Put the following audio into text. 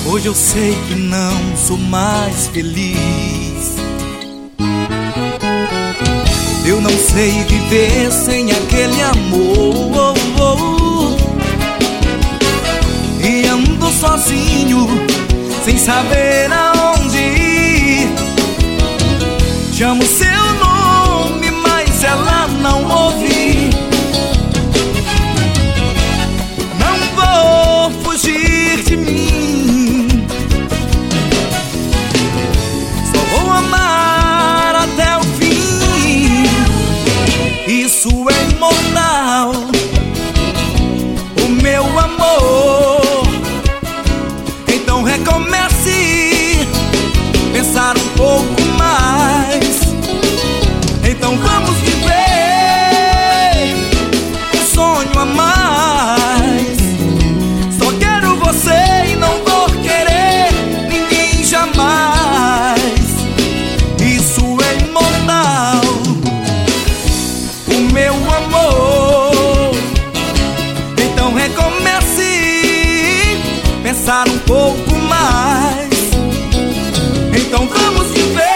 Hoje eu sei que não sou mais feliz. Eu não sei viver sem aquele amor. E ando sozinho, sem saber aonde ir. Chamo seu nome, mas ela não ouve. Não vou fugir de mim, só vou amar até o fim. Isso é imortal, o meu amor. Então recomece, pensar um pouco mais. Então vamos viver um sonho a mais. Só quero você e não vou querer ninguém jamais. Isso é imortal, o meu amor. Então recomece, pensar um pouco mais. Então vamos viver